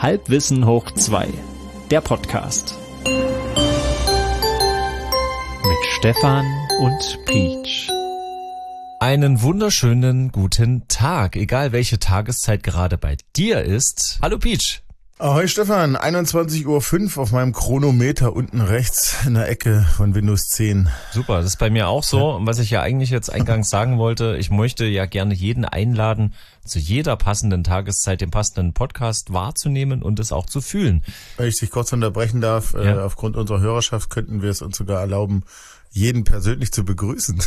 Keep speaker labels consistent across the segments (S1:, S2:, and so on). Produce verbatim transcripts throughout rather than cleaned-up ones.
S1: Halbwissen hoch zwei, der Podcast. Mit Stefan und Peach.
S2: Einen wunderschönen guten Tag, egal welche Tageszeit gerade bei dir ist. Hallo Peach.
S3: Ahoi Stefan, einundzwanzig Uhr fünf auf meinem Chronometer unten rechts in der Ecke von Windows zehn.
S2: Super, das ist bei mir auch so. Und was ich ja eigentlich jetzt eingangs sagen wollte, ich möchte ja gerne jeden einladen, zu jeder passenden Tageszeit den passenden Podcast wahrzunehmen und es auch zu fühlen.
S3: Wenn ich dich kurz unterbrechen darf, ja. äh, aufgrund unserer Hörerschaft könnten wir es uns sogar erlauben, jeden persönlich zu begrüßen.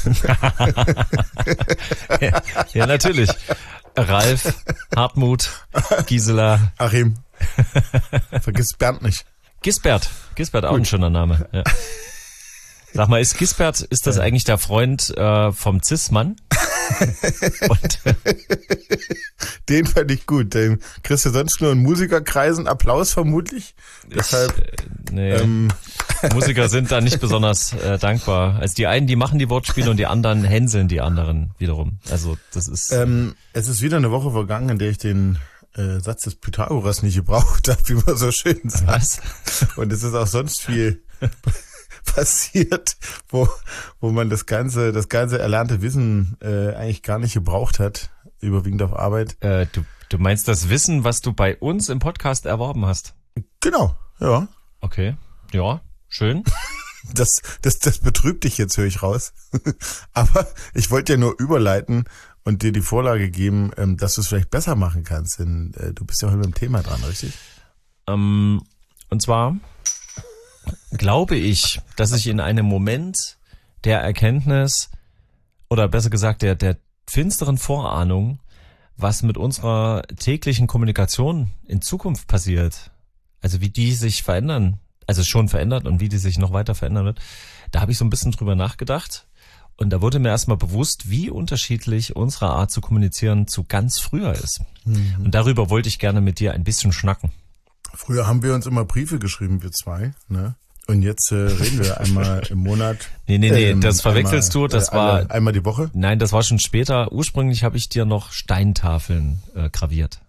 S2: ja, ja, natürlich. Ralf, Hartmut, Gisela,
S3: Achim. Vergiss Bernd nicht.
S2: Gisbert. Gisbert, auch Gut. Ein schöner Name. Ja. Sag mal, ist Gisbert, ist das ja. eigentlich der Freund äh, vom Cis-Mann? Und,
S3: den fand ich gut. Den kriegst du sonst nur in Musikerkreisen Applaus vermutlich.
S2: Ich, Deshalb, äh, nee, ähm, Musiker sind da nicht besonders äh, dankbar. Also die einen, die machen die Wortspiele und die anderen hänseln die anderen wiederum. Also das ist...
S3: Ähm, es ist wieder eine Woche vergangen, in der ich den äh, Satz des Pythagoras nicht gebraucht habe, wie man so schön sagt.
S2: Was?
S3: Und es ist auch sonst viel passiert, wo wo man das ganze das ganze erlernte Wissen äh, eigentlich gar nicht gebraucht hat, überwiegend auf Arbeit.
S2: Äh, du du meinst das Wissen, was du bei uns im Podcast erworben hast?
S3: Genau, ja.
S2: Okay, ja, schön.
S3: Das das das betrübt dich jetzt, höre ich raus. Aber ich wollte dir nur überleiten und dir die Vorlage geben, ähm, dass du es vielleicht besser machen kannst, denn äh, du bist ja heute mit dem Thema dran, richtig?
S2: Ähm, und zwar glaube ich, dass ich in einem Moment der Erkenntnis oder besser gesagt der der finsteren Vorahnung, was mit unserer täglichen Kommunikation in Zukunft passiert, also wie die sich verändern, also schon verändert und wie die sich noch weiter verändern wird, da habe ich so ein bisschen drüber nachgedacht und da wurde mir erstmal bewusst, wie unterschiedlich unsere Art zu kommunizieren zu ganz früher ist. Mhm. Und darüber wollte ich gerne mit dir ein bisschen schnacken.
S3: Früher haben wir uns immer Briefe geschrieben, wir zwei, ne? Und jetzt äh, reden wir einmal im Monat.
S2: Nee, nee, nee, ähm, das verwechselst einmal, du, das
S3: äh,
S2: war...
S3: Einmal die Woche?
S2: Nein, das war schon später. Ursprünglich habe ich dir noch Steintafeln äh, graviert.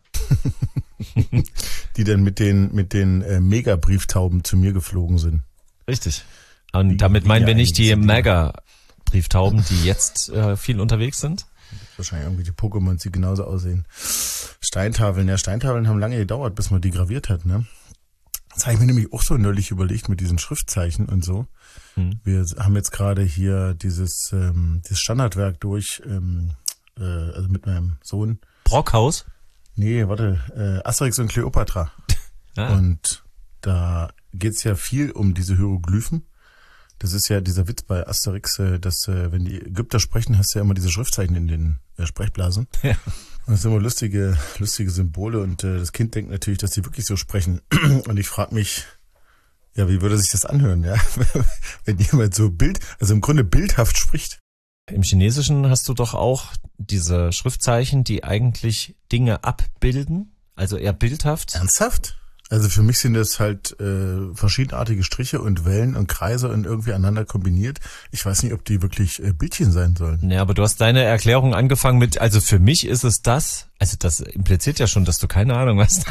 S3: Die dann mit den mit den äh, Mega-Brieftauben zu mir geflogen sind.
S2: Richtig. Und wie, damit meinen wir nicht die Mega-Brieftauben, die jetzt äh, viel unterwegs sind.
S3: Wahrscheinlich irgendwelche Pokémons, die genauso aussehen. Steintafeln, ja, Steintafeln haben lange gedauert, bis man die graviert hat, ne? Das habe ich mir nämlich auch so neulich überlegt mit diesen Schriftzeichen und so. Hm. Wir haben jetzt gerade hier dieses ähm, dieses Standardwerk durch, ähm, äh, also mit meinem Sohn.
S2: Brockhaus?
S3: Nee, warte, äh, Asterix und Kleopatra. Ah. Und da geht's ja viel um diese Hieroglyphen. Das ist ja dieser Witz bei Asterix, äh, dass äh, wenn die Ägypter sprechen, hast du ja immer diese Schriftzeichen in den äh, Sprechblasen. Ja. Und das sind immer lustige, lustige Symbole und äh, das Kind denkt natürlich, dass die wirklich so sprechen. Und ich frage mich, ja, wie würde sich das anhören, ja, wenn jemand so Bild, also im Grunde bildhaft spricht.
S2: Im Chinesischen hast du doch auch diese Schriftzeichen, die eigentlich Dinge abbilden, also eher bildhaft.
S3: Ernsthaft? Also für mich sind das halt äh, verschiedenartige Striche und Wellen und Kreise und irgendwie aneinander kombiniert. Ich weiß nicht, ob die wirklich äh, Bildchen sein sollen.
S2: Ja, aber du hast deine Erklärung angefangen mit, also für mich ist es das, also das impliziert ja schon, dass du keine Ahnung hast.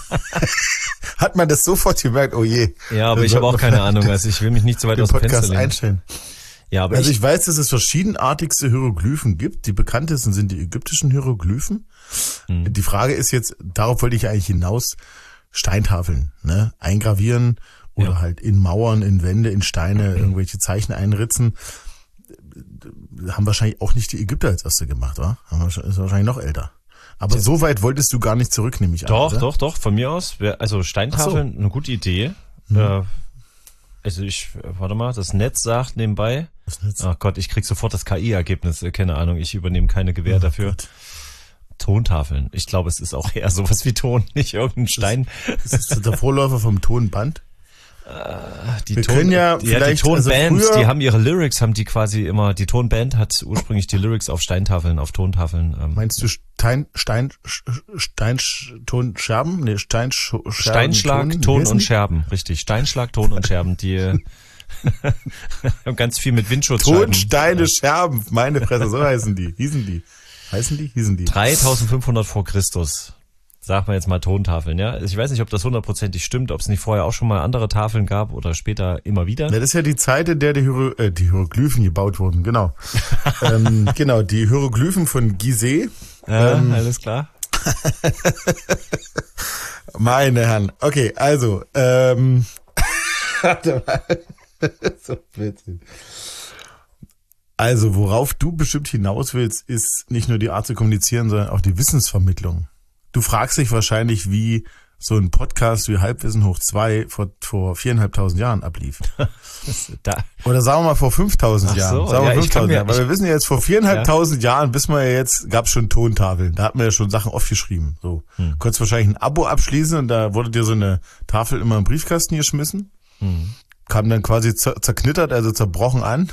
S3: Hat man das sofort gemerkt? Oh je.
S2: Ja, aber ich habe auch keine Ahnung, also ich will mich nicht so weit aus dem Fenster lehnen.
S3: Einstellen.
S2: Ja, aber
S3: also ich,
S2: ich
S3: weiß, dass es verschiedenartigste Hieroglyphen gibt. Die bekanntesten sind die ägyptischen Hieroglyphen. Hm. Die Frage ist jetzt, darauf wollte ich eigentlich hinaus, Steintafeln, ne, eingravieren oder ja. halt in Mauern, in Wände, in Steine irgendwelche Zeichen einritzen. Haben wahrscheinlich auch nicht die Ägypter als erste gemacht, oder? Ist wahrscheinlich noch älter. Aber ja. so weit wolltest du gar nicht zurück, nehme ich an.
S2: Doch,
S3: oder?
S2: doch, doch, von mir aus. Also Steintafeln, so. Eine gute Idee. Mhm. Also ich, warte mal, das Netz sagt nebenbei. Das Netz? Ach Gott, ich krieg sofort das K I-Ergebnis, keine Ahnung, ich übernehme keine Gewähr oh, dafür. Gott. Tontafeln. Ich glaube, es ist auch eher sowas wie Ton, nicht irgendein Stein.
S3: Ist das der Vorläufer vom Tonband?
S2: Äh, die
S3: Wir
S2: Ton,
S3: können ja,
S2: die,
S3: vielleicht,
S2: die Tonband,
S3: also
S2: die haben ihre Lyrics, haben die quasi immer, die Tonband hat ursprünglich die Lyrics auf Steintafeln, auf Tontafeln. Ähm.
S3: Meinst du Stein, Stein, Stein, Ton, Scherben? Nee, Stein, Scherben,
S2: Steinschlag, Ton, Ton und Scherben, richtig. Steinschlag, Ton und Scherben, die haben ganz viel mit Windschutzscheiben.
S3: Ton, Steine, Scherben, meine Fresse, so heißen die, hießen die. Heißen die? Hießen die?
S2: dreitausendfünfhundert vor Christus sagen wir jetzt mal Tontafeln, ja. Ich weiß nicht, ob das hundertprozentig stimmt, ob es nicht vorher auch schon mal andere Tafeln gab oder später immer wieder.
S3: Ja, das ist ja die Zeit, in der die, Hiero- äh, die Hieroglyphen gebaut wurden, genau. ähm, genau, die Hieroglyphen von Gizeh.
S2: Ja,
S3: ähm,
S2: alles klar.
S3: Meine Herren. Okay, also, ähm, warte mal. So Blödsinn. Also, worauf du bestimmt hinaus willst, ist nicht nur die Art zu kommunizieren, sondern auch die Wissensvermittlung. Du fragst dich wahrscheinlich, wie so ein Podcast wie Halbwissen hoch zwei vor, vor viereinhalbtausend Jahren ablief.
S2: Da.
S3: Oder sagen wir mal vor fünftausend
S2: Ach so,
S3: Jahren. Sagen wir
S2: ja, ich
S3: fünftausend
S2: kann mir-
S3: Jahren. Weil
S2: ich-
S3: wir wissen ja jetzt, vor viereinhalbtausend Jahren, bis wir jetzt, gab es schon Tontafeln. Da hat man ja schon Sachen aufgeschrieben. So.
S2: Hm.
S3: Du konntest wahrscheinlich ein Abo abschließen und da wurde dir so eine Tafel immer im Briefkasten geschmissen.
S2: Hm.
S3: Kam dann quasi zer- zerknittert, also zerbrochen an.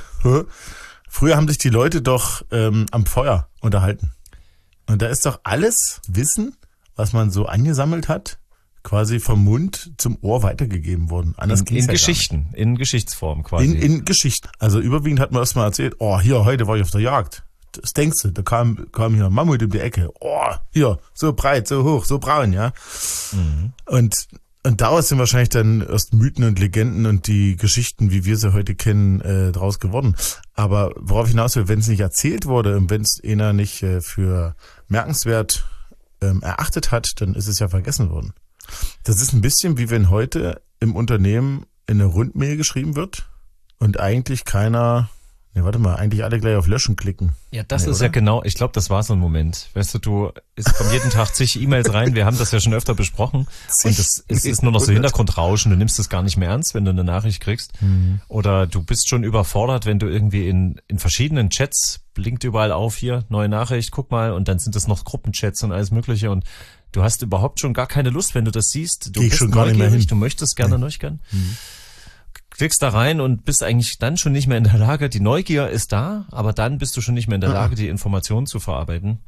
S3: Früher haben sich die Leute doch ähm, am Feuer unterhalten. Und da ist doch alles Wissen, was man so angesammelt hat, quasi vom Mund zum Ohr weitergegeben worden. Anders
S2: In,
S3: ging's
S2: in
S3: ja
S2: Geschichten, in Geschichtsform quasi.
S3: in, in Geschichten. Also überwiegend hat man erstmal erzählt, oh, hier, heute war ich auf der Jagd. Das denkst du, da kam, kam hier ein Mammut um die Ecke. Oh, hier, so breit, so hoch, so braun, ja.
S2: Mhm.
S3: Und, und daraus sind wahrscheinlich dann erst Mythen und Legenden und die Geschichten, wie wir sie heute kennen, äh, draus geworden. Aber worauf ich hinaus will, wenn es nicht erzählt wurde und wenn es einer nicht äh, für merkenswert ähm, erachtet hat, dann ist es ja vergessen worden. Das ist ein bisschen wie wenn heute im Unternehmen in eine Rundmail geschrieben wird und eigentlich keiner, ne, warte mal, eigentlich alle gleich auf Löschen klicken.
S2: Ja, das
S3: Nee,
S2: ist
S3: oder?
S2: ja genau, ich glaube, das war so ein Moment. Weißt du, du, es kommen jeden Tag zig E-Mails rein, wir haben das ja schon öfter besprochen.
S3: Zig?
S2: Und es, es ist nur noch so
S3: hundert.
S2: Hintergrundrauschen, du nimmst es gar nicht mehr ernst, wenn du eine Nachricht kriegst.
S3: Mhm.
S2: Oder du bist schon überfordert, wenn du irgendwie in, in verschiedenen Chats, blinkt überall auf, hier, neue Nachricht, guck mal, und dann sind es noch Gruppenchats und alles mögliche und du hast überhaupt schon gar keine Lust, wenn du das siehst. Du
S3: Geh ich
S2: bist
S3: schon gar nicht mehr
S2: neugierig,
S3: hin.
S2: du möchtest gerne durchgehen. Mhm. Klickst da rein und bist eigentlich dann schon nicht mehr in der Lage, die Neugier ist da, aber dann bist du schon nicht mehr in der Lage, die Informationen zu verarbeiten,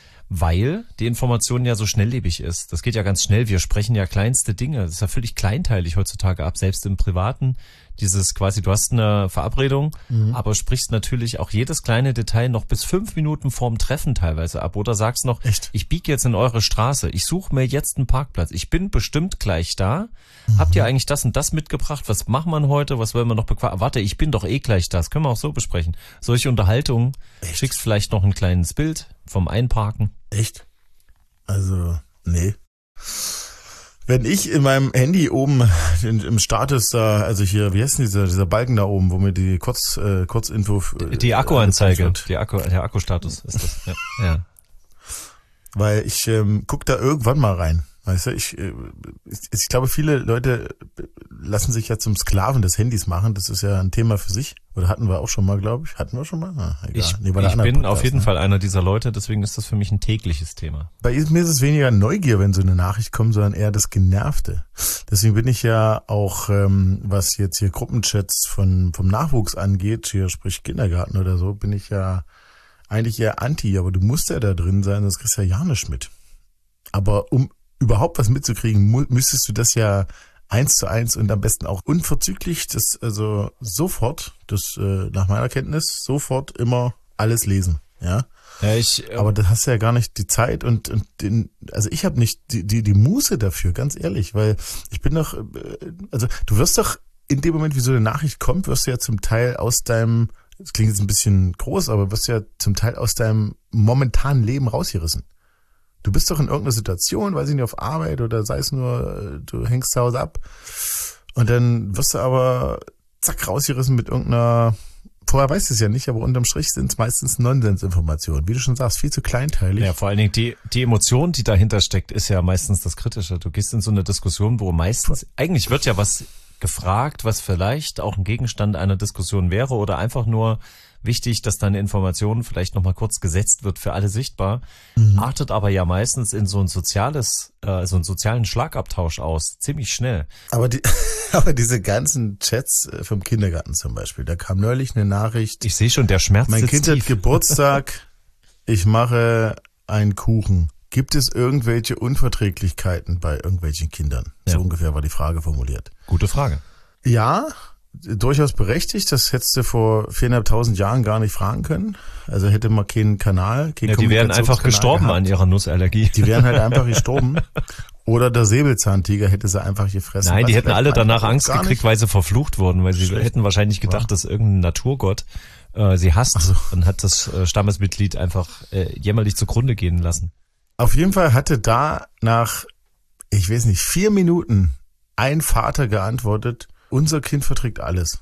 S2: weil die Information ja so schnelllebig ist. Das geht ja ganz schnell, wir sprechen ja kleinste Dinge, das ist ja völlig kleinteilig heutzutage ab, selbst im Privaten. Dieses quasi, du hast eine Verabredung, mhm. aber sprichst natürlich auch jedes kleine Detail noch bis fünf Minuten vorm Treffen teilweise ab oder sagst noch,
S3: Echt?
S2: ich biege jetzt in eure Straße, ich suche mir jetzt einen Parkplatz, ich bin bestimmt gleich da. Mhm. Habt ihr eigentlich das und das mitgebracht? Was machen wir heute? Was wollen wir noch bequatschen? Warte, ich bin doch eh gleich da, das können wir auch so besprechen. Solche Unterhaltungen,
S3: Echt?
S2: Schickst vielleicht noch ein kleines Bild vom Einparken.
S3: Echt? Also, nee. Wenn ich in meinem Handy oben in, im Status da, also hier, wie heißt denn dieser, dieser Balken da oben, wo mir die Kurz, äh, Kurzinfo... Äh,
S2: Die Akkuanzeige,
S3: wird.
S2: die Akku, der Akkustatus ist das. Ja. ja.
S3: Weil ich ähm, guck da irgendwann mal rein. Weißt du, ich, äh, ich, ich glaube, viele Leute lassen sich ja zum Sklaven des Handys machen. Das ist ja ein Thema für sich. Oder hatten wir auch schon mal, glaube ich. Hatten wir schon mal? Ah, egal.
S2: Ich,
S3: nee, war der
S2: ich
S3: andere
S2: bin
S3: Podcast,
S2: auf jeden
S3: ne?
S2: Fall einer dieser Leute, deswegen ist das für mich ein tägliches Thema.
S3: Bei mir ist es weniger Neugier, wenn so eine Nachricht kommt, sondern eher das Genervte. Deswegen bin ich ja auch, ähm, was jetzt hier Gruppenchats von vom Nachwuchs angeht, hier sprich Kindergarten oder so, bin ich ja eigentlich eher anti, aber du musst ja da drin sein, sonst kriegst du ja ja nichts mit. Aber um überhaupt was mitzukriegen, mu- müsstest du das ja eins zu eins und am besten auch unverzüglich, das also sofort, das äh, nach meiner Kenntnis, sofort immer alles lesen, ja.
S2: Ja, ich,
S3: Aber das hast du ja gar nicht die Zeit und, und den, also ich habe nicht die, die, die Muße dafür, ganz ehrlich, weil ich bin doch, äh, also du wirst doch in dem Moment, wie so eine Nachricht kommt, wirst du ja zum Teil aus deinem, das klingt jetzt ein bisschen groß, aber wirst du ja zum Teil aus deinem momentanen Leben rausgerissen. Du bist doch in irgendeiner Situation, weiß ich nicht, auf Arbeit oder sei es nur, du hängst zu Hause ab und dann wirst du aber zack rausgerissen mit irgendeiner, vorher weißt du es ja nicht, aber unterm Strich sind es meistens Nonsensinformationen. Wie du schon sagst, viel zu kleinteilig.
S2: ja, vor allen Dingen die, die Emotion, die dahinter steckt, ist ja meistens das Kritische. Du gehst in so eine Diskussion, wo meistens, eigentlich wird ja was gefragt, was vielleicht auch ein Gegenstand einer Diskussion wäre oder einfach nur wichtig, dass deine Information vielleicht nochmal kurz gesetzt wird, für alle sichtbar, mhm. artet aber ja meistens in so ein soziales, äh, so einen sozialen Schlagabtausch aus, ziemlich schnell.
S3: Aber die, aber diese ganzen Chats vom Kindergarten zum Beispiel, da kam neulich eine Nachricht.
S2: Ich sehe schon, der Schmerz
S3: Mein
S2: sitzt
S3: Kind hat
S2: tief.
S3: Geburtstag, ich mache einen Kuchen. Gibt es irgendwelche Unverträglichkeiten bei irgendwelchen Kindern? So
S2: Ja.
S3: ungefähr war die Frage formuliert.
S2: Gute Frage.
S3: Ja, durchaus berechtigt. Das hättest du vor viereinhalbtausend Jahren gar nicht fragen können. Also hätte man keinen Kanal, keinen
S2: ja, die wären einfach gestorben gehabt. An ihrer Nussallergie.
S3: Die wären halt einfach gestorben. Oder der Säbelzahntiger hätte sie einfach gefressen.
S2: Nein, die hätten alle danach Angst gekriegt, nicht. Weil sie verflucht wurden, weil sie
S3: Schlecht.
S2: hätten wahrscheinlich gedacht, ja. dass irgendein Naturgott äh, sie hasst so. Und hat das äh, Stammesmitglied einfach äh, jämmerlich zugrunde gehen lassen.
S3: Auf jeden Fall hatte da nach, ich weiß nicht, vier Minuten ein Vater geantwortet, unser Kind verträgt alles.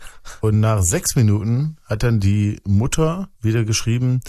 S3: Und nach sechs Minuten hat dann die Mutter wieder geschrieben,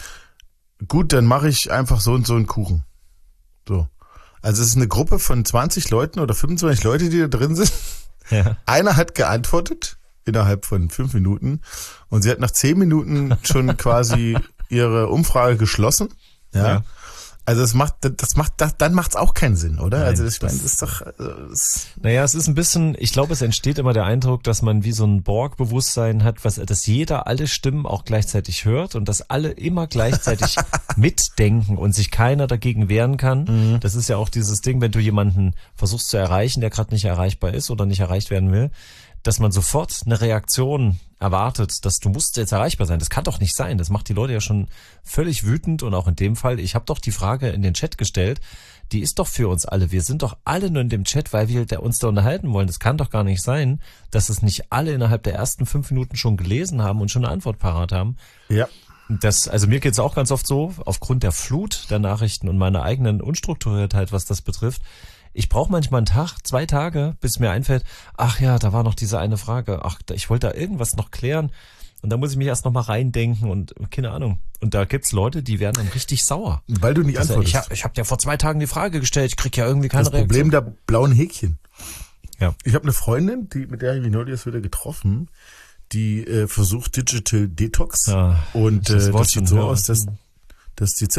S3: gut, dann mache ich einfach so und so einen Kuchen. So. Also es ist eine Gruppe von zwanzig Leuten oder fünfundzwanzig Leute, die da drin sind. Ja. Einer hat geantwortet innerhalb von fünf Minuten und sie hat nach zehn Minuten schon quasi ihre Umfrage geschlossen. Ja. ja. Also das macht, das macht, das, dann macht's auch keinen Sinn, oder? Nein, also das, ich meine, das ist doch. Also das
S2: naja, es ist ein bisschen. Ich glaube, es entsteht immer der Eindruck, dass man wie so ein Borg-Bewusstsein hat, was, dass jeder alle Stimmen auch gleichzeitig hört und dass alle immer gleichzeitig mitdenken und sich keiner dagegen wehren kann. Mhm. Das ist ja auch dieses Ding, wenn du jemanden versuchst zu erreichen, der gerade nicht erreichbar ist oder nicht erreicht werden will, dass man sofort eine Reaktion erwartet, dass du musst jetzt erreichbar sein. Das kann doch nicht sein. Das macht die Leute ja schon völlig wütend und auch in dem Fall, ich habe doch die Frage in den Chat gestellt, die ist doch für uns alle. Wir sind doch alle nur in dem Chat, weil wir uns da unterhalten wollen. Das kann doch gar nicht sein, dass es nicht alle innerhalb der ersten fünf Minuten schon gelesen haben und schon eine Antwort parat haben.
S3: Ja.
S2: Das, also mir geht's auch ganz oft so, aufgrund der Flut der Nachrichten und meiner eigenen Unstrukturiertheit, was das betrifft. Ich brauche manchmal einen Tag, zwei Tage, bis mir einfällt, ach ja, da war noch diese eine Frage, ach, ich wollte da irgendwas noch klären und da muss ich mich erst noch mal reindenken und keine Ahnung. Und da gibt's Leute, die werden dann richtig sauer.
S3: Weil du nicht
S2: also,
S3: antwortest.
S2: Ich habe ich hab dir vor zwei Tagen die Frage gestellt, ich krieg ja irgendwie keine
S3: Reaktion. Das Problem
S2: Reaktion.
S3: der blauen Häkchen.
S2: Ja.
S3: Ich habe eine Freundin, die mit der habe ich mich neulich wieder getroffen, die äh, versucht Digital Detox
S2: ja,
S3: und äh, das, das sieht so aus, dass, dass die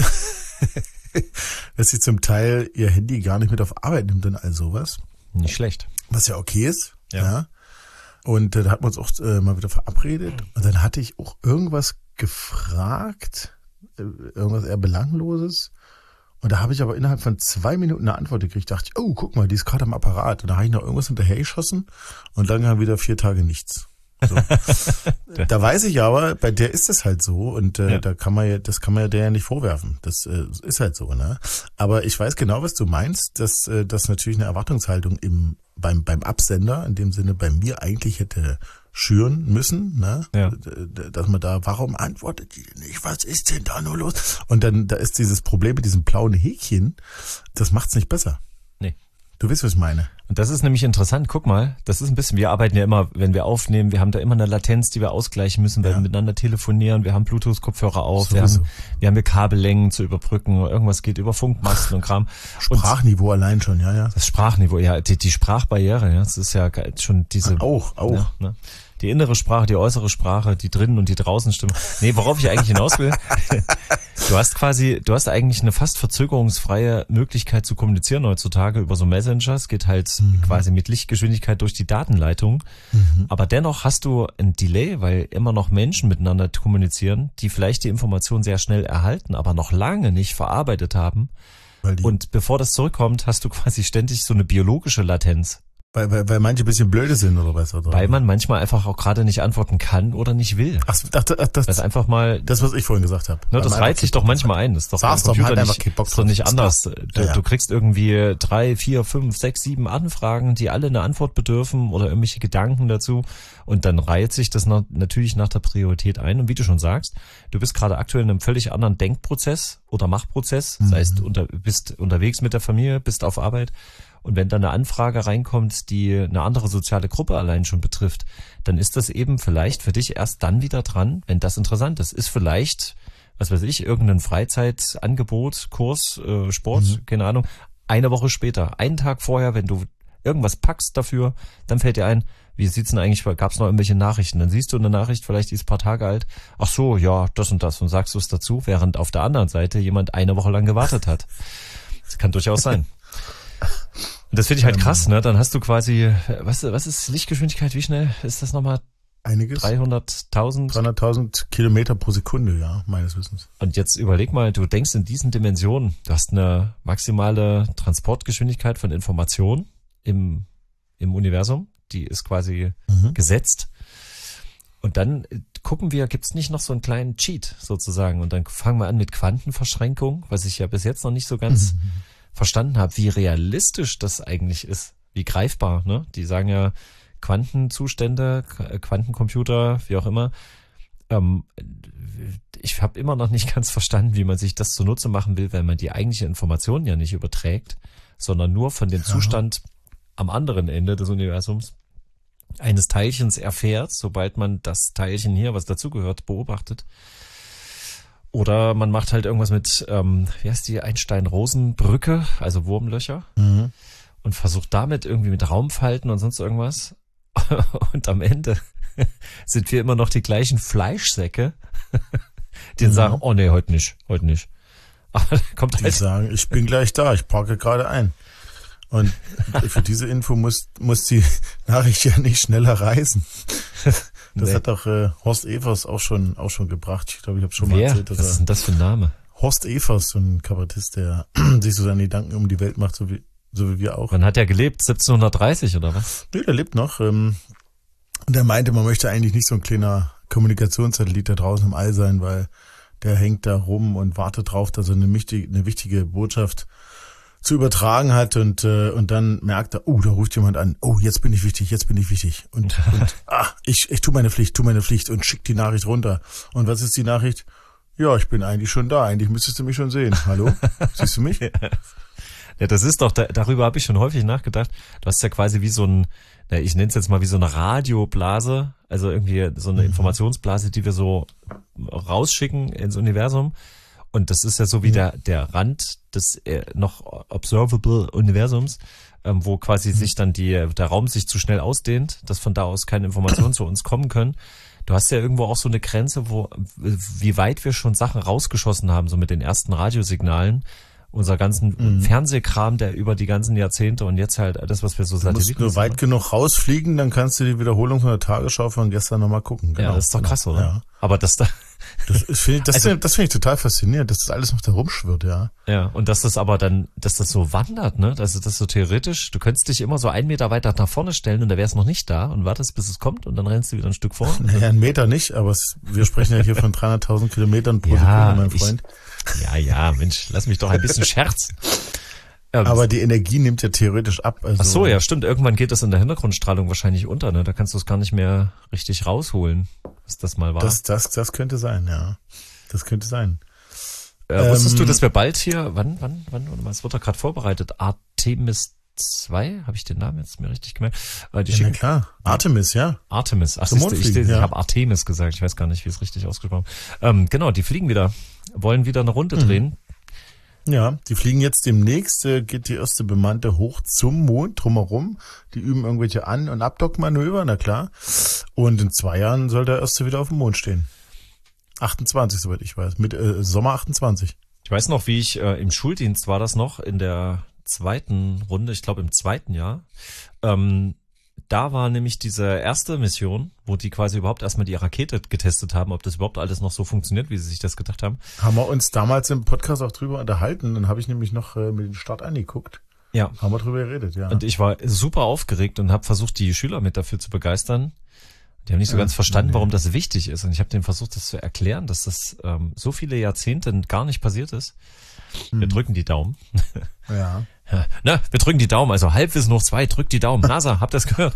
S3: dass sie zum Teil ihr Handy gar nicht mit auf Arbeit nimmt und all sowas.
S2: Nicht schlecht.
S3: Was ja okay ist.
S2: Ja.
S3: ja. Und äh, da hatten wir uns auch äh, mal wieder verabredet. Und dann hatte ich auch irgendwas gefragt, äh, irgendwas eher Belangloses. Und da habe ich aber innerhalb von zwei Minuten eine Antwort gekriegt. Dachte ich, oh, guck mal, die ist gerade am Apparat. Und da habe ich noch irgendwas hinterhergeschossen und dann kam wieder vier Tage nichts. So. Da weiß ich aber, bei der ist es halt so und äh, ja. da kann man ja, das kann man ja der ja nicht vorwerfen. Das äh, ist halt so, ne? Aber ich weiß genau, was du meinst, dass äh, das natürlich eine Erwartungshaltung im beim beim Absender, in dem Sinne bei mir eigentlich hätte schüren müssen, ne?
S2: Ja.
S3: Dass man da, warum antwortet die denn nicht? Was ist denn da nur los? Und dann da ist dieses Problem mit diesem blauen Häkchen, das macht's nicht besser.
S2: Nee.
S3: Du weißt, was ich meine.
S2: Und das ist nämlich interessant. Guck mal, das ist ein bisschen, wir arbeiten ja immer, wenn wir aufnehmen, wir haben da immer eine Latenz, die wir ausgleichen müssen, weil ja. wir miteinander telefonieren, wir haben Bluetooth-Kopfhörer auf, wir haben, wir haben hier Kabellängen zu überbrücken, irgendwas geht über Funkmasten und Kram.
S3: Sprachniveau und allein schon, ja, ja.
S2: Das Sprachniveau, ja, die, die Sprachbarriere, ja, das ist ja schon diese...
S3: Auch, auch.
S2: Ja, ne? Die innere Sprache, die äußere Sprache, die drinnen und die draußen Stimmen. Nee, worauf ich eigentlich hinaus will, du hast quasi, du hast eigentlich eine fast verzögerungsfreie Möglichkeit zu kommunizieren heutzutage über so Messenger. Es geht halt mhm. quasi mit Lichtgeschwindigkeit durch die Datenleitung. Mhm. Aber dennoch hast du ein Delay, weil immer noch Menschen miteinander kommunizieren, die vielleicht die Information sehr schnell erhalten, aber noch lange nicht verarbeitet haben. Und bevor das zurückkommt, hast du quasi ständig so eine biologische Latenz.
S3: Weil, weil, weil manche ein bisschen blöde sind oder was? Oder?
S2: Weil man manchmal einfach auch gerade nicht antworten kann oder nicht will.
S3: Ach, ach, ach das,
S2: das einfach mal.
S3: Das, was ich vorhin gesagt habe.
S2: Ne, das reizt sich doch manchmal ein. Das ist doch
S3: Sag's
S2: beim Computer
S3: doch,
S2: nicht,
S3: einfach
S2: ist doch nicht anders. Du,
S3: ja, ja.
S2: du kriegst irgendwie drei, vier, fünf, sechs, sieben Anfragen, die alle eine Antwort bedürfen oder irgendwelche Gedanken dazu. Und dann reiht sich das noch, natürlich nach der Priorität ein. Und wie du schon sagst, du bist gerade aktuell in einem völlig anderen Denkprozess oder Machprozess. Das heißt, du unter, bist unterwegs mit der Familie, bist auf Arbeit. Und wenn dann eine Anfrage reinkommt, die eine andere soziale Gruppe allein schon betrifft, dann ist das eben vielleicht für dich erst dann wieder dran, wenn das interessant ist. Ist vielleicht, was weiß ich, irgendein Freizeitangebot, Kurs, äh, Sport, mhm. keine Ahnung, eine Woche später, einen Tag vorher, wenn du irgendwas packst dafür, dann fällt dir ein, wie sieht's denn eigentlich, gab's noch irgendwelche Nachrichten? Dann siehst du eine Nachricht, vielleicht die ist ein paar Tage alt, ach so, ja, das und das, und sagst du es dazu, während auf der anderen Seite jemand eine Woche lang gewartet hat. Das kann durchaus sein. Und das finde ich halt krass, ne? Dann hast du quasi, was, was ist Lichtgeschwindigkeit? Wie schnell ist das nochmal?
S3: Einiges.
S2: dreihunderttausend?
S3: dreihunderttausend Kilometer pro Sekunde, ja, meines Wissens.
S2: Und jetzt überleg mal, du denkst in diesen Dimensionen, du hast eine maximale Transportgeschwindigkeit von Informationen im, im Universum, die ist quasi mhm. gesetzt. Und dann gucken wir, gibt's nicht noch so einen kleinen Cheat sozusagen? Und dann fangen wir an mit Quantenverschränkung, was ich ja bis jetzt noch nicht so ganz mhm. verstanden habe, wie realistisch das eigentlich ist, wie greifbar. Ne? Die sagen ja Quantenzustände, Quantencomputer, wie auch immer. Ähm, ich habe immer noch nicht ganz verstanden, wie man sich das zunutze machen will, wenn man die eigentliche Information ja nicht überträgt, sondern nur von dem ja. Zustand am anderen Ende des Universums eines Teilchens erfährt, sobald man das Teilchen hier, was dazugehört, beobachtet. Oder man macht halt irgendwas mit, ähm, wie heißt die, Einstein-Rosen-Brücke, also Wurmlöcher, mhm. und versucht damit irgendwie mit Raumfalten und sonst irgendwas. Und am Ende sind wir immer noch die gleichen Fleischsäcke, die mhm. sagen, oh nee, heute nicht, heute nicht. Aber kommt
S3: die
S2: halt
S3: sagen, ich bin gleich da, ich parke gerade ein. Und für diese Info muss, muss die Nachricht ja nicht schneller reisen. Das nee. hat doch äh, Horst Evers auch schon auch schon gebracht. Ich glaube, ich habe schon mal
S2: Wer?
S3: erzählt. Dass
S2: Was ist denn das für ein Name?
S3: Horst Evers, so ein Kabarettist, der sich so seine Gedanken um die Welt macht, so wie so wie wir auch.
S2: Wann hat er gelebt? siebzehnhundertdreißig oder was?
S3: Nee, der lebt noch. Ähm, und der meinte, man möchte eigentlich nicht so ein kleiner Kommunikationssatellit da draußen im All sein, weil der hängt da rum und wartet drauf, dass er eine wichtige, eine wichtige Botschaft zu übertragen hat und äh, und dann merkt er, oh, da ruft jemand an, oh, jetzt bin ich wichtig, jetzt bin ich wichtig und, und ach, ich ich tu meine Pflicht, tu meine Pflicht und schick die Nachricht runter. Und was ist die Nachricht? Ja, ich bin eigentlich schon da, eigentlich müsstest du mich schon sehen. Hallo? Siehst du mich?
S2: Ja, das ist doch, da, darüber habe ich schon häufig nachgedacht. Du hast ja quasi wie so ein, na, ich nenne es jetzt mal wie so eine Radioblase, also irgendwie so eine mhm. Informationsblase, die wir so rausschicken ins Universum. Und das ist ja so wie mhm. der der Rand des äh, noch observable Universums, ähm, wo quasi mhm. sich dann die der Raum sich zu schnell ausdehnt, dass von da aus keine Informationen zu uns kommen können. Du hast ja irgendwo auch so eine Grenze, wo wie weit wir schon Sachen rausgeschossen haben, so mit den ersten Radiosignalen. Unser ganzen mhm. Fernsehkram, der über die ganzen Jahrzehnte und jetzt halt alles, was wir so Satelliten...
S3: Du musst nur weit genug rausfliegen, dann kannst du die Wiederholung von der Tagesschau von gestern nochmal gucken.
S2: Genau. Ja, das ist doch krass, oder? Ja. Aber das da...
S3: Das finde ich, das also, das finde ich total faszinierend, dass das alles noch da rumschwirrt, ja.
S2: Ja, und dass das aber dann, dass das so wandert, ne? Also das so theoretisch, du könntest dich immer so einen Meter weiter nach vorne stellen und da wär's noch nicht da und wartest, bis es kommt und dann rennst du wieder ein Stück vor.
S3: Naja, einen Meter nicht, aber es, wir sprechen ja hier von dreihunderttausend Kilometern pro ja, Sekunde, mein Freund.
S2: Ich, ja, ja, Mensch, lass mich doch ein bisschen scherzen.
S3: Ja, aber die Energie nimmt ja theoretisch ab. Also
S2: ach so, ja, stimmt. Irgendwann geht das in der Hintergrundstrahlung wahrscheinlich unter, ne? Da kannst du es gar nicht mehr richtig rausholen, was das mal war.
S3: Das, das, das könnte sein, ja. Das könnte sein.
S2: Äh, wusstest ähm, du, dass wir bald hier, wann, wann, wann, was wird da gerade vorbereitet? Artemis zwei? Habe ich den Namen jetzt mir richtig gemerkt? Äh, die
S3: ja, na klar. Artemis, ja.
S2: Artemis. Ach, siehste, ich, ich, ja. ich habe Artemis gesagt. Ich weiß gar nicht, wie es richtig ausgesprochen ist. Ähm, genau, die fliegen wieder. Wollen wieder eine Runde mhm. drehen.
S3: Ja, die fliegen jetzt demnächst, äh, geht die erste Bemannte hoch zum Mond drumherum. Die üben irgendwelche An- und Abdockmanöver, na klar. Und in zwei Jahren soll der erste wieder auf dem Mond stehen. achtundzwanzig, soweit ich weiß. Mit äh, Sommer achtundzwanzig.
S2: Ich weiß noch, wie ich äh, im Schuldienst war das noch, in der zweiten Runde, ich glaube im zweiten Jahr. Ähm, da war nämlich diese erste Mission, wo die quasi überhaupt erstmal die Rakete getestet haben, ob das überhaupt alles noch so funktioniert, wie sie sich das gedacht haben.
S3: Haben wir uns damals im Podcast auch drüber unterhalten. Dann habe ich nämlich noch äh, mit dem Start angeguckt.
S2: Ja.
S3: Haben wir drüber geredet, ja.
S2: Und ich war super aufgeregt und habe versucht, die Schüler mit dafür zu begeistern. Die haben nicht so ganz verstanden, nee. warum das wichtig ist. Und ich habe denen versucht, das zu erklären, dass das ähm, so viele Jahrzehnte gar nicht passiert ist. Hm. Wir drücken die Daumen.
S3: Ja.
S2: ja. Na, wir drücken die Daumen. Also Halbwissen hoch zwei, drückt die Daumen. NASA, habt ihr das gehört?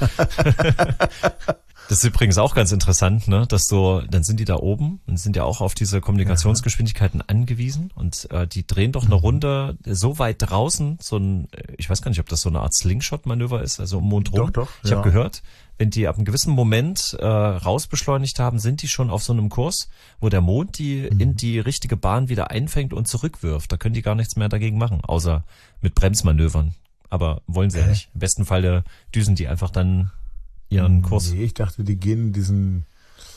S2: Das ist übrigens auch ganz interessant, ne? Dass so, dann sind die da oben und sind ja auch auf diese Kommunikationsgeschwindigkeiten angewiesen und äh, die drehen doch eine Runde so weit draußen, so ein, ich weiß gar nicht, ob das so eine Art Slingshot-Manöver ist, also um Mond rum.
S3: Doch, doch,
S2: ich
S3: ja.
S2: habe gehört, wenn die ab einem gewissen Moment äh, rausbeschleunigt haben, sind die schon auf so einem Kurs, wo der Mond die mhm. in die richtige Bahn wieder einfängt und zurückwirft. Da können die gar nichts mehr dagegen machen, außer mit Bremsmanövern. Aber wollen sie ja nicht. Im besten Fall düsen die einfach dann ihren Kurs.
S3: Nee, ich dachte, die gehen in diesen,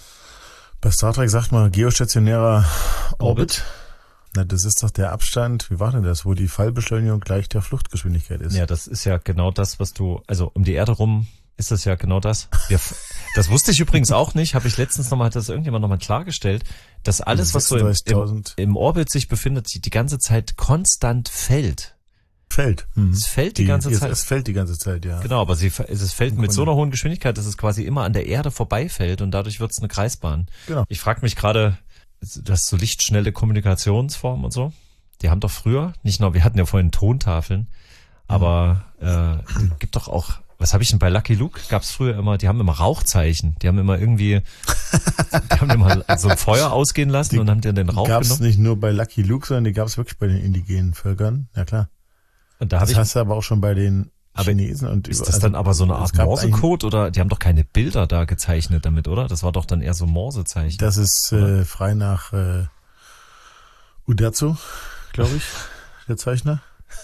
S3: bei Star Trek sagt man geostationärer Orbit. Orbit. Na, das ist doch der Abstand, wie war denn das, wo die Fallbeschleunigung gleich der Fluchtgeschwindigkeit ist?
S2: Ja, das ist ja genau das, was du, also um die Erde rum ist das ja genau das. Wir, das wusste ich übrigens auch nicht, habe ich letztens nochmal, hat das irgendjemand nochmal klargestellt, dass alles, was so im, im, im Orbit sich befindet, die, die ganze Zeit konstant fällt.
S3: Fällt. Mhm.
S2: Es fällt die, die ganze Zeit.
S3: Es fällt die ganze Zeit, ja.
S2: Genau, aber sie, es fällt mit so einer hohen Geschwindigkeit, dass es quasi immer an der Erde vorbeifällt und dadurch wird es eine Kreisbahn.
S3: Genau.
S2: Ich frage mich gerade, du hast so lichtschnelle Kommunikationsformen und so. Die haben doch früher, nicht nur, wir hatten ja vorhin Tontafeln, aber äh, gibt doch auch, was habe ich denn bei Lucky Luke? Gab es früher immer, die haben immer Rauchzeichen. Die haben immer irgendwie, die haben immer so ein Feuer ausgehen lassen die und haben dann den Rauch
S3: gab's
S2: genommen.
S3: Nicht nur bei Lucky Luke, sondern die gab es wirklich bei den indigenen Völkern. Ja klar.
S2: Und da
S3: das
S2: ich,
S3: hast du aber auch schon bei den Chinesen. Und
S2: ist
S3: über,
S2: das
S3: also,
S2: dann aber so eine Art Morsecode oder die haben doch keine Bilder da gezeichnet damit, oder? Das war doch dann eher so Morsezeichen.
S3: Das ist äh, frei nach äh, Uderzo, glaube ich, der Zeichner.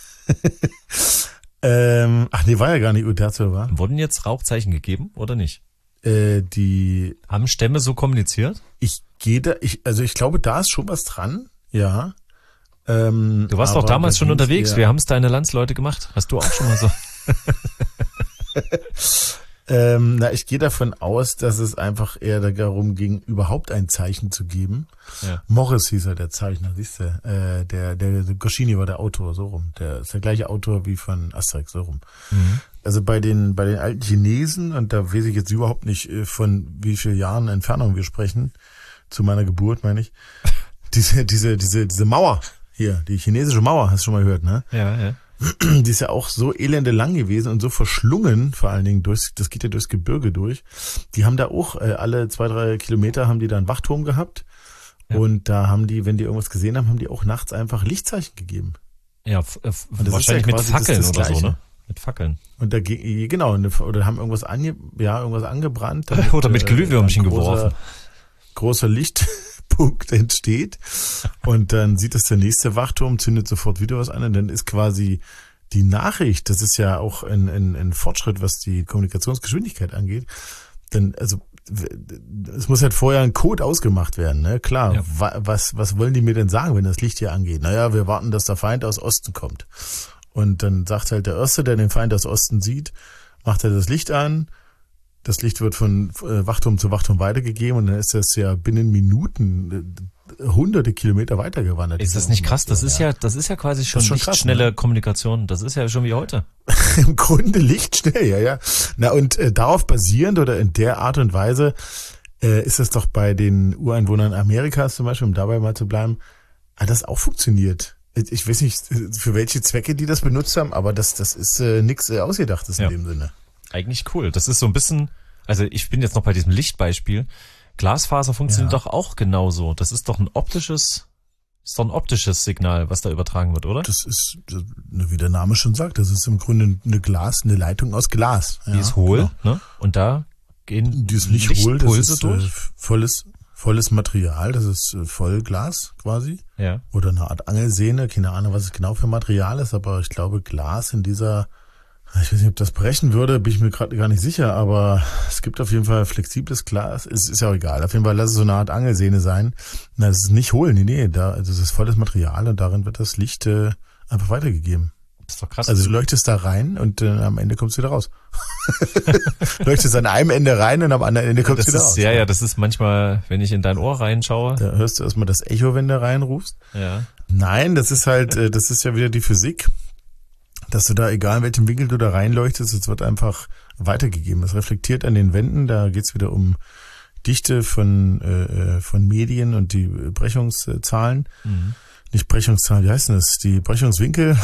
S3: ähm, ach nee, war ja gar nicht Uderzo, war.
S2: Wurden jetzt Rauchzeichen gegeben oder nicht?
S3: Äh, die
S2: haben Stämme so kommuniziert?
S3: Ich gehe da, ich, also ich glaube, da ist schon was dran, ja. Ähm,
S2: du warst doch damals schon unterwegs. Eher, wir haben es deine Landsleute gemacht. Hast du auch schon mal so?
S3: ähm, na, ich gehe davon aus, dass es einfach eher darum ging, überhaupt ein Zeichen zu geben.
S2: Ja.
S3: Morris hieß er, der Zeichner, siehst du? Äh, der, der, der Goscinny war der Autor, so rum. Der ist der gleiche Autor wie von Asterix, so rum.
S2: Mhm.
S3: Also bei den, bei den alten Chinesen, und da weiß ich jetzt überhaupt nicht, von wie vielen Jahren Entfernung wir sprechen, zu meiner Geburt, meine ich, diese, diese, diese, diese Mauer hier, die chinesische Mauer, hast du schon mal gehört, ne?
S2: Ja, ja.
S3: Die ist ja auch so elende lang gewesen und so verschlungen, vor allen Dingen durch, das geht ja durchs Gebirge durch. Die haben da auch, äh, alle zwei, drei Kilometer haben die da einen Wachturm gehabt. Ja. Und da haben die, wenn die irgendwas gesehen haben, haben die auch nachts einfach Lichtzeichen gegeben.
S2: Ja, f- f- wahrscheinlich ja quasi, mit Fackeln oder so, ne? Mit Fackeln.
S3: Und da genau, oder haben irgendwas ange, ja, irgendwas angebrannt.
S2: Damit, oder mit Glühwürmchen äh, geworfen.
S3: Großer Lichtpunkt entsteht. Und dann sieht es der nächste Wachturm, zündet sofort wieder was an. Und dann ist quasi die Nachricht, das ist ja auch ein, ein, ein Fortschritt, was die Kommunikationsgeschwindigkeit angeht. Denn, also, es muss halt vorher ein Code ausgemacht werden, ne? Klar, ja. wa, was, was wollen die mir denn sagen, wenn das Licht hier angeht? Naja, wir warten, dass der Feind aus Osten kommt. Und dann sagt halt der Erste, der den Feind aus Osten sieht, macht er das Licht an. Das Licht wird von Wachturm zu Wachturm weitergegeben und dann ist das ja binnen Minuten hunderte Kilometer weitergewandert.
S2: Ist das nicht krass? Das ist ja, das ist ja quasi schon, schon lichtschnelle krass, ne? Kommunikation. Das ist ja schon wie heute.
S3: Im Grunde lichtschnell, ja, ja. Na und äh, darauf basierend oder in der Art und Weise äh, ist das doch bei den Ureinwohnern Amerikas zum Beispiel, um dabei mal zu bleiben, hat das auch funktioniert. Ich weiß nicht, für welche Zwecke die das benutzt haben, aber das, das ist äh, nichts äh, Ausgedachtes
S2: ja.
S3: in dem Sinne.
S2: Eigentlich cool. Das ist so ein bisschen, also ich bin jetzt noch bei diesem Lichtbeispiel. Glasfaser funktioniert ja. doch auch genauso. Das ist doch ein optisches, ist doch ein optisches Signal, was da übertragen wird, oder?
S3: Das ist, wie der Name schon sagt, das ist im Grunde eine Glas, eine Leitung aus Glas.
S2: Die ja, ist hohl, genau. ne? Und da gehen
S3: die ist nicht hohl, das ist durch. Äh, volles, volles Material, das ist äh, Vollglas quasi.
S2: Ja.
S3: Oder eine Art Angelsehne, keine Ahnung, was es genau für Material ist, aber ich glaube Glas in dieser, ich weiß nicht, ob das brechen würde, bin ich mir gerade gar nicht sicher, aber es gibt auf jeden Fall flexibles Glas, es ist ja auch egal, auf jeden Fall lass es so eine Art Angelsehne sein. Na, das ist nicht hohl, nee, nee, da, also das ist volles Material und darin wird das Licht äh, einfach weitergegeben.
S2: Das ist doch krass.
S3: Also du leuchtest da rein und äh, am Ende kommst du wieder raus. Leuchtest an einem Ende rein und am anderen Ende kommst du wieder
S2: ist,
S3: raus.
S2: Ja, ja, das ist manchmal, wenn ich in dein Ohr reinschaue.
S3: Da hörst du erstmal das Echo, wenn du reinrufst.
S2: Ja.
S3: Nein, das ist halt, äh, das ist ja wieder die Physik, dass du da, egal in welchem Winkel du da reinleuchtest, es wird einfach weitergegeben. Es reflektiert an den Wänden, da geht's wieder um Dichte von äh, von Medien und die Brechungszahlen. Mhm. Nicht Brechungszahlen, wie heißt denn das? Die Brechungswinkel.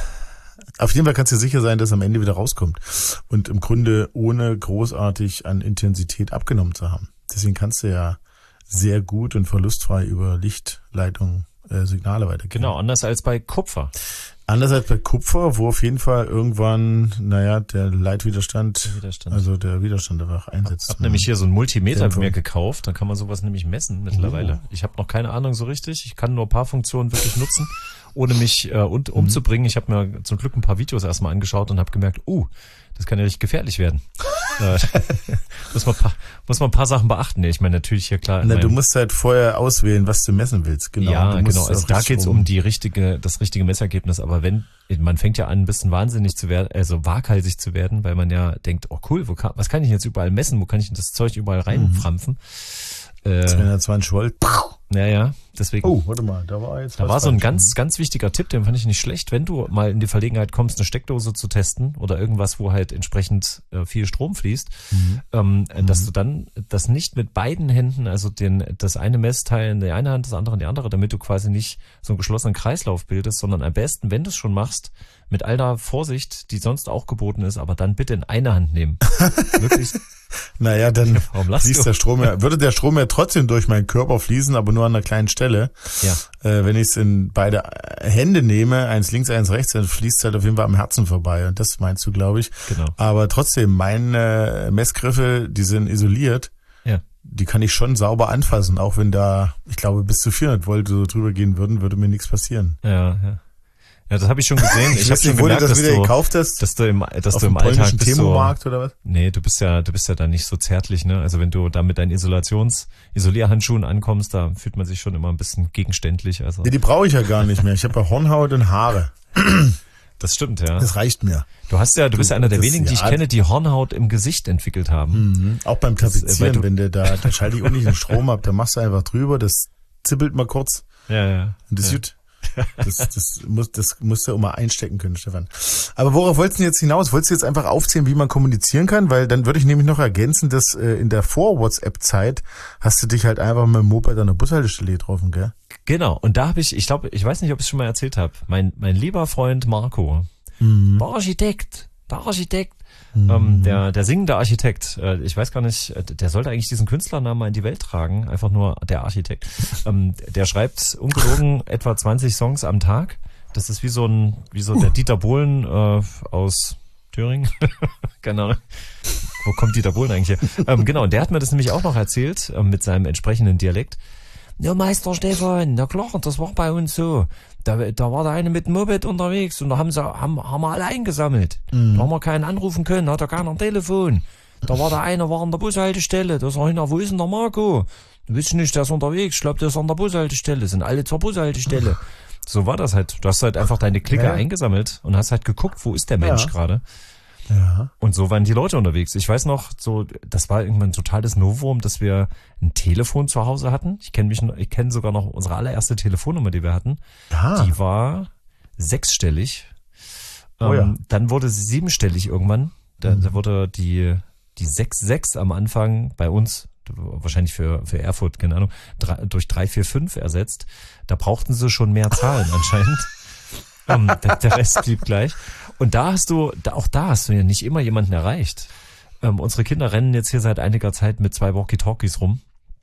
S3: Auf jeden Fall kannst du sicher sein, dass am Ende wieder rauskommt. Und im Grunde ohne großartig an Intensität abgenommen zu haben. Deswegen kannst du ja sehr gut und verlustfrei über Lichtleitungen äh, Signale weitergeben.
S2: Genau, anders als bei Kupfer.
S3: Anders als bei Kupfer, wo auf jeden Fall irgendwann, naja, der Leitwiderstand, der Widerstand. also der Widerstand einfach einsetzt.
S2: Ich habe nämlich hier so ein Multimeter mir gekauft, da kann man sowas nämlich messen mittlerweile. Oh. Ich habe noch keine Ahnung so richtig, ich kann nur ein paar Funktionen wirklich nutzen, ohne mich äh, und, umzubringen. Ich habe mir zum Glück ein paar Videos erstmal angeschaut und habe gemerkt, uh, das kann ja richtig gefährlich werden. äh, muss, man paar, muss man ein paar Sachen beachten. Ich meine, natürlich hier klar.
S3: Na, du musst halt vorher auswählen, was du messen willst. Genau.
S2: Ja, genau. Also da geht's um die richtige, das richtige Messergebnis. Aber wenn, man fängt ja an, ein bisschen wahnsinnig zu werden, also waghalsig zu werden, weil man ja denkt, oh cool, wo kann, was kann ich jetzt überall messen? Wo kann ich das Zeug überall reinframpfen?
S3: Mhm. Äh, zweihundertzwanzig Volt.
S2: Ja, ja, deswegen.
S3: Oh, warte mal, da war jetzt
S2: Da
S3: was
S2: war so ein
S3: falsch.
S2: ganz, ganz wichtiger Tipp, den fand ich nicht schlecht, wenn du mal in die Verlegenheit kommst, eine Steckdose zu testen oder irgendwas, wo halt entsprechend äh, viel Strom fließt,
S3: Mhm.
S2: ähm, mhm. dass du dann das nicht mit beiden Händen, also den das eine Messteil in die eine Hand, das andere in die andere, damit du quasi nicht so einen geschlossenen Kreislauf bildest, sondern am besten, wenn du es schon machst, mit all der Vorsicht, die sonst auch geboten ist, aber dann bitte in eine Hand nehmen. Wirklich.
S3: Naja, dann
S2: Warum lachst
S3: fließt
S2: du?
S3: der Strom ja, würde der Strom ja trotzdem durch meinen Körper fließen, aber nur an einer kleinen Stelle.
S2: Ja.
S3: Äh, wenn ich es in beide Hände nehme, eins links, eins rechts, dann fließt es halt auf jeden Fall am Herzen vorbei. Und das meinst du, glaube ich.
S2: Genau.
S3: Aber trotzdem, meine Messgriffe, die sind isoliert.
S2: Ja.
S3: Die kann ich schon sauber anfassen, auch wenn da, ich glaube, bis zu vierhundert Volt so drüber gehen würden, würde mir nichts passieren.
S2: Ja, ja. Ja, das habe ich schon gesehen. Ich, ich habe schon
S3: wo
S2: gemerkt,
S3: du das
S2: dass
S3: wieder
S2: du,
S3: gekauft hast.
S2: dass du im, dass
S3: auf
S2: du im
S3: dem
S2: Alltag
S3: polnischen
S2: bist so,
S3: Thermomarkt oder was?
S2: Nee, du bist ja, du bist ja da nicht so zärtlich, ne? Also wenn du da mit deinen Isolations, Isolierhandschuhen ankommst, da fühlt man sich schon immer ein bisschen gegenständlich. Also
S3: Nee, die brauche ich ja gar nicht mehr. Ich habe ja Hornhaut und Haare.
S2: das stimmt, ja.
S3: Das reicht mir.
S2: Du hast ja, du bist ja einer der
S3: das-
S2: wenigen, die ich
S3: ja.
S2: kenne, die Hornhaut im Gesicht entwickelt haben.
S3: Mhm. Auch beim
S2: Das, äh, weil
S3: Tapezieren,
S2: du-
S3: wenn du da, da schalte ich auch nicht den Strom ab, da machst du einfach drüber, das zippelt mal kurz
S2: Ja, ja.
S3: und das
S2: ja.
S3: ist gut. Das, das, muss, das musst du auch mal einstecken können, Stefan. Aber worauf wolltest du denn jetzt hinaus? Wolltest du jetzt einfach aufzählen, wie man kommunizieren kann? Weil dann würde ich nämlich noch ergänzen, dass äh, in der Vor-WhatsApp-Zeit hast du dich halt einfach mit dem Moped an der Bushaltestelle getroffen, gell?
S2: Genau. Und da habe ich, ich glaube, ich weiß nicht, ob ich es schon mal erzählt habe. Mein, mein lieber Freund Marco,
S3: Mhm.
S2: der Architekt, der Architekt, ähm, der, der singende Architekt, äh, ich weiß gar nicht, äh, der sollte eigentlich diesen Künstlernamen mal in die Welt tragen, einfach nur der Architekt. Ähm, der schreibt ungelogen etwa zwanzig Songs am Tag. Das ist wie so ein, wie so der Dieter Bohlen äh, aus Thüringen. Keine Ahnung. Wo kommt Dieter Bohlen eigentlich her? Ähm, genau, und der hat mir das nämlich auch noch erzählt, ähm, mit seinem entsprechenden Dialekt. Ja, Meister Stefan, na klar, das war bei uns so. Da, da war der eine mit dem Moped unterwegs und da haben sie, haben, haben wir alle eingesammelt.
S3: Mhm.
S2: Da haben wir keinen anrufen können, hat er keiner ein Telefon. Da war der eine, war an der Bushaltestelle, da sag ich, na, wo ist denn der Marco? Du willst nicht, der ist unterwegs, ich glaube, der ist an der Bushaltestelle, sind alle zur Bushaltestelle. So war das halt. Du hast halt einfach deine Clique
S3: Ja.
S2: eingesammelt und hast halt geguckt, wo ist der Mensch
S3: Ja.
S2: gerade.
S3: Ja.
S2: Und so waren die Leute unterwegs. Ich weiß noch, so, das war irgendwann ein totales Novum, dass wir ein Telefon zu Hause hatten. Ich kenne mich, noch- ich kenne sogar noch unsere allererste Telefonnummer, die wir hatten.
S3: Ja.
S2: Die war sechsstellig.
S3: Oh
S2: ähm,
S3: ja.
S2: Dann wurde sie siebenstellig irgendwann. Da, da wurde die, die sechs sechs am Anfang bei uns, wahrscheinlich für, für Erfurt, keine Ahnung, drei, durch drei vier fünf ersetzt. Da brauchten sie schon mehr Zahlen anscheinend. ähm, der, der Rest blieb gleich. Und da hast du, da, auch da hast du ja nicht immer jemanden erreicht. Ähm, unsere Kinder rennen jetzt hier seit einiger Zeit mit zwei Walkie-Talkies rum,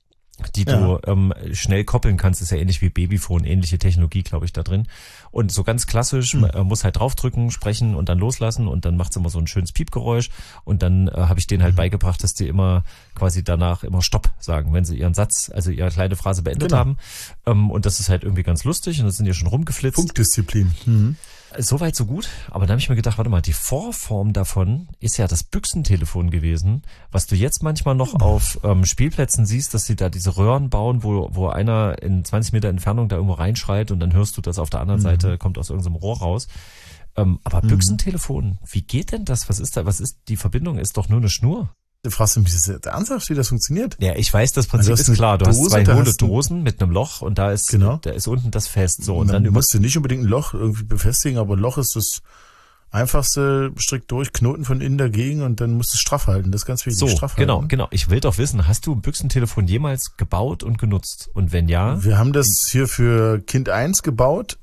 S2: die du ähm, schnell koppeln kannst. Ist ja ähnlich wie Babyphone, ähnliche Technologie, glaube ich, da drin. Und so ganz klassisch, man äh, muss halt draufdrücken, sprechen und dann loslassen und dann macht's immer so ein schönes Piepgeräusch. Und dann äh, habe ich denen halt beigebracht, dass die immer quasi danach immer Stopp sagen, wenn sie ihren Satz, also ihre kleine Phrase beendet
S3: Genau.
S2: haben. Ähm, und das ist halt irgendwie ganz lustig und das sind ja schon rumgeflitzt.
S3: Funkdisziplin. Mhm.
S2: Soweit so gut, aber da habe ich mir gedacht, warte mal, die Vorform davon ist ja das Büchsentelefon gewesen, was du jetzt manchmal noch auf ähm, Spielplätzen siehst, dass sie da diese Röhren bauen, wo wo einer in zwanzig Meter Entfernung da irgendwo reinschreit und dann hörst du das auf der anderen
S3: Mhm.
S2: Seite, kommt aus irgendeinem Rohr raus. Ähm, aber Büchsentelefon, wie geht denn das? Was ist da? Was ist, die Verbindung ist doch nur eine Schnur.
S3: Du fragst mich, ist das ernsthaft, wie das funktioniert?
S2: Ja, ich weiß, das Prinzip
S3: Also du hast
S2: ist
S3: eine
S2: klar. Du
S3: Dose,
S2: hast zwei
S3: da
S2: hohle
S3: hast du-
S2: Dosen mit einem Loch und da ist,
S3: Genau.
S2: da ist unten das fest. So, und
S3: Man
S2: dann über
S3: musst du nicht unbedingt ein Loch irgendwie befestigen, aber ein Loch ist das einfachste, strikt durch, Knoten von innen dagegen und dann musst du es straff halten. Das ist ganz wichtig,
S2: So,
S3: straff
S2: genau,
S3: halten.
S2: genau. Ich will doch wissen, hast du ein Büchsentelefon jemals gebaut und genutzt? Und wenn ja,
S3: Wir haben das hier für Kind eins gebaut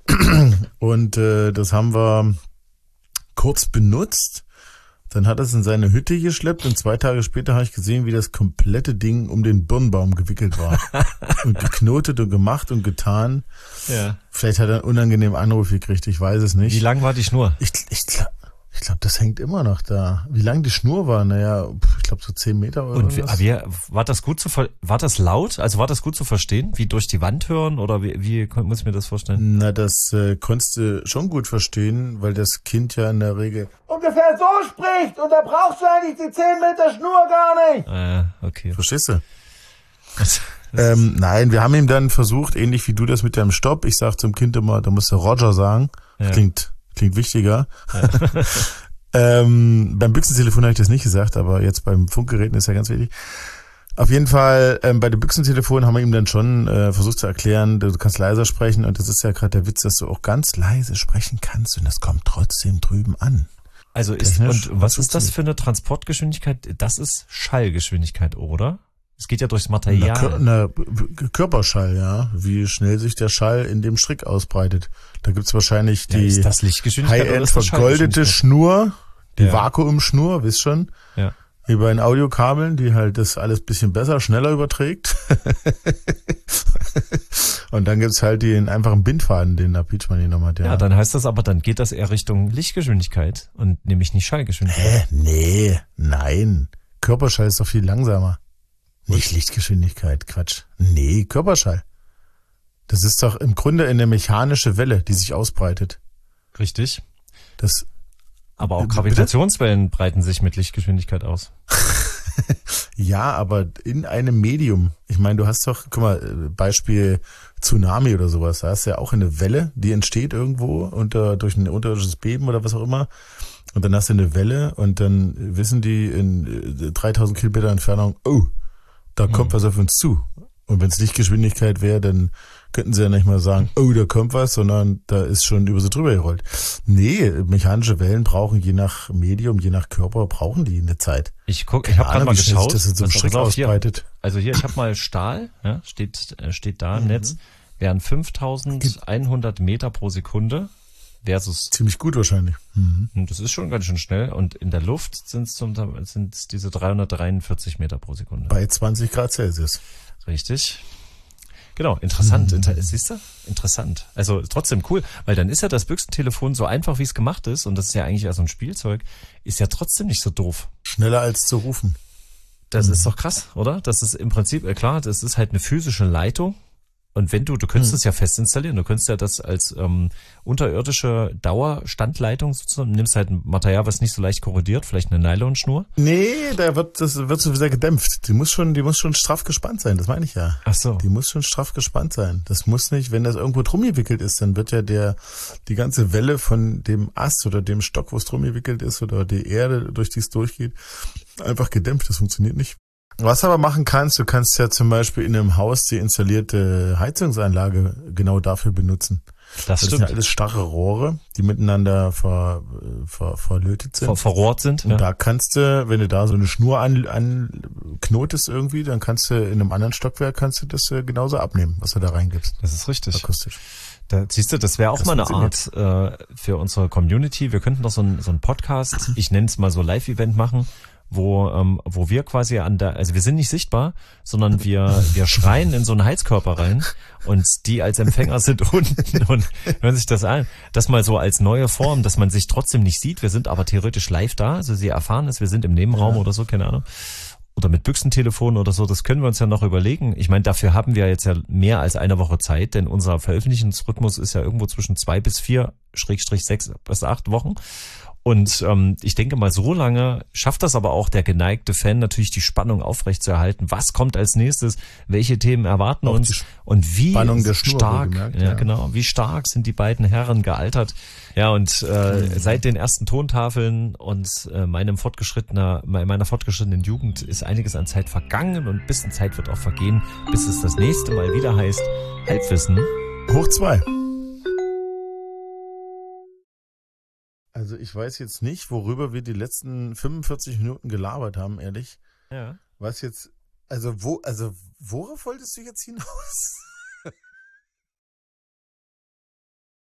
S3: und äh, das haben wir kurz benutzt. Dann hat er es in seine Hütte geschleppt und zwei Tage später habe ich gesehen, wie das komplette Ding um den Birnbaum gewickelt war. Und geknotet und gemacht und getan.
S2: ja.
S3: Vielleicht hat er einen unangenehmen Anruf gekriegt, ich weiß es nicht.
S2: Wie lang war die Schnur?
S3: Ich, ich glaube, ich glaub, das hängt immer noch da. Wie lang die Schnur war? Naja, ich glaube so zehn Meter oder
S2: Und wie,
S3: was.
S2: aber wie, war das gut zu ver war das laut? Also war das gut zu verstehen? Wie durch die Wand hören oder wie, wie muss ich mir das vorstellen?
S3: Na, das äh, konntest du schon gut verstehen, weil das Kind ja in der Regel
S4: ungefähr so spricht und da brauchst du eigentlich die zehn Meter Schnur gar nicht.
S2: Ah, okay.
S3: Verstehst du? Ähm, nein, wir haben ihm dann versucht, ähnlich wie du das mit deinem Stopp. Ich sag zum Kind immer, da musst du Roger sagen.
S2: Ja.
S3: Klingt, klingt wichtiger. ähm, beim Büchsentelefon habe ich das nicht gesagt, aber jetzt beim Funkgeräten ist ja ganz wichtig. Auf jeden Fall, ähm, bei dem Büchsentelefon haben wir ihm dann schon äh, versucht zu erklären, du kannst leiser sprechen und das ist ja gerade der Witz, dass du auch ganz leise sprechen kannst und das kommt trotzdem drüben an.
S2: Also ist, und was ist das für eine Transportgeschwindigkeit? Das ist Schallgeschwindigkeit, oder? Es geht ja durchs Material.
S3: Na, Kör- na, Körperschall, ja. Wie schnell sich der Schall in dem Strick ausbreitet. Da gibt's wahrscheinlich
S2: Ja,
S3: die
S2: ist das Lichtgeschwindigkeit oder
S3: High-End
S2: ist das
S3: vergoldete
S2: Schallgeschwindigkeit?
S3: Schnur, die
S2: Ja.
S3: Vakuumschnur, wisst schon.
S2: Ja.
S3: Wie bei den Audiokabeln, die halt das alles bisschen besser, schneller überträgt. Und dann gibt's halt den einfachen Bindfaden, den der Peachmann hier noch hat. Ja,
S2: Ja, dann heißt das aber, dann geht das eher Richtung Lichtgeschwindigkeit und nämlich nicht Schallgeschwindigkeit.
S3: Hä? Nee, nein. Körperschall ist doch viel langsamer. Nicht Lichtgeschwindigkeit, Quatsch. Nee, Körperschall. Das ist doch im Grunde eine mechanische Welle, die sich ausbreitet.
S2: Richtig.
S3: Das,
S2: Aber auch
S3: Bitte?
S2: Gravitationswellen breiten sich mit Lichtgeschwindigkeit aus.
S3: ja, aber in einem Medium. Ich meine, du hast doch, guck mal, Beispiel Tsunami oder sowas. Da hast du ja auch eine Welle, die entsteht irgendwo unter, durch ein unterirdisches Beben oder was auch immer. Und dann hast du eine Welle und dann wissen die in dreitausend Kilometer Entfernung, oh, da kommt
S2: Mhm.
S3: was auf uns zu. Und wenn es Lichtgeschwindigkeit wäre, dann könnten sie ja nicht mal sagen, oh, da kommt was, sondern da ist schon über sie drüber gerollt. Nee, mechanische Wellen brauchen je nach Medium, je nach Körper, brauchen die eine Zeit.
S2: Ich guck, ich habe gerade
S3: Ahnung,
S2: mal
S3: wie schnell
S2: geschaut.
S3: sich das in so einem
S2: Pass auf,
S3: Strick
S2: pass auf, hier.
S3: ausbreitet.
S2: Also hier, ich habe mal Stahl, ja, steht, äh, steht da im
S3: Mhm.
S2: Netz, wären fünftausendeinhundert Meter pro Sekunde versus,
S3: Ziemlich gut wahrscheinlich. Mhm.
S2: und das ist schon ganz schön schnell, und in der Luft sind es zum Teil- sind's diese dreihundertdreiundvierzig Meter pro Sekunde.
S3: Bei zwanzig Grad Celsius.
S2: Richtig. Genau, interessant.
S3: Mhm.
S2: Inter siehst du? Interessant. Also trotzdem cool, weil dann ist ja das Büchsentelefon so einfach, wie es gemacht ist, und das ist ja eigentlich ja so ein Spielzeug, ist ja trotzdem nicht so doof.
S3: Schneller als zu rufen.
S2: Das
S3: Mhm.
S2: ist doch krass, oder? Das ist im Prinzip, äh, klar, das ist halt eine physische Leitung. Und wenn du, du könntest
S3: Mhm.
S2: es ja fest installieren, du könntest ja das als ähm, unterirdische Dauerstandleitung sozusagen, nimmst halt ein Material, was nicht so leicht korrodiert, vielleicht eine Nylonschnur.
S3: Nee, da wird das wird so sehr gedämpft. Die muss schon, die muss schon straff gespannt sein, das meine ich ja.
S2: Ach so.
S3: Die muss schon straff gespannt sein. Das muss nicht, wenn das irgendwo drum gewickelt ist, dann wird ja der die ganze Welle von dem Ast oder dem Stock, wo es drum gewickelt ist, oder die Erde, durch die es durchgeht, einfach gedämpft. Das funktioniert nicht. Was aber machen kannst, du kannst ja zum Beispiel in einem Haus die installierte Heizungsanlage genau dafür benutzen.
S2: Das
S3: Das sind ja
S2: stimmt.
S3: alles starre Rohre, die miteinander ver, ver, verlötet sind.
S2: Ver verrohrt sind.
S3: Und
S2: Ja.
S3: da kannst du, wenn du da so eine Schnur an, anknotest irgendwie, dann kannst du in einem anderen Stockwerk kannst du das äh, genauso abnehmen, was du da reingibst.
S2: Das ist richtig.
S3: Akustisch.
S2: Da, siehst du, das wäre auch
S3: Das
S2: mal eine Art äh, für unsere Community. Wir könnten doch so ein so ein Podcast, ich nenne es mal so Live-Event machen, wo ähm, wo wir quasi an der, also wir sind nicht sichtbar, sondern wir wir schreien in so einen Heizkörper rein und die als Empfänger sind unten und hören sich das an. Das mal so als neue Form, dass man sich trotzdem nicht sieht. Wir sind aber theoretisch live da, also sie erfahren es, wir sind im Nebenraum
S3: Ja.
S2: oder so, keine Ahnung. Oder mit Büchsentelefon oder so, das können wir uns ja noch überlegen. Ich meine, dafür haben wir jetzt ja mehr als eine Woche Zeit, denn unser Veröffentlichungsrhythmus ist ja irgendwo zwischen zwei bis vier, Schrägstrich sechs bis acht Wochen. Und ähm, ich denke mal, so lange schafft das aber auch der geneigte Fan natürlich, die Spannung aufrechtzuerhalten. Was kommt als nächstes? Welche Themen erwarten
S3: Auch
S2: uns?
S3: die
S2: Und wie
S3: Spannung der Schnur,
S2: stark,
S3: wohlgemerkt,
S2: ja,
S3: ja.
S2: genau, wie stark sind die beiden Herren gealtert? Ja, und äh,
S3: Mhm.
S2: seit den ersten Tontafeln und äh, meinem fortgeschrittener, me- meiner fortgeschrittenen Jugend ist einiges an Zeit vergangen, und ein bisschen Zeit wird auch vergehen, bis es das nächste Mal wieder heißt Halbwissen.
S3: Hoch zwei. Also ich weiß jetzt nicht, worüber wir die letzten fünfundvierzig Minuten gelabert haben, ehrlich.
S2: Ja.
S3: Was jetzt, also wo, also worauf wolltest du jetzt hinaus?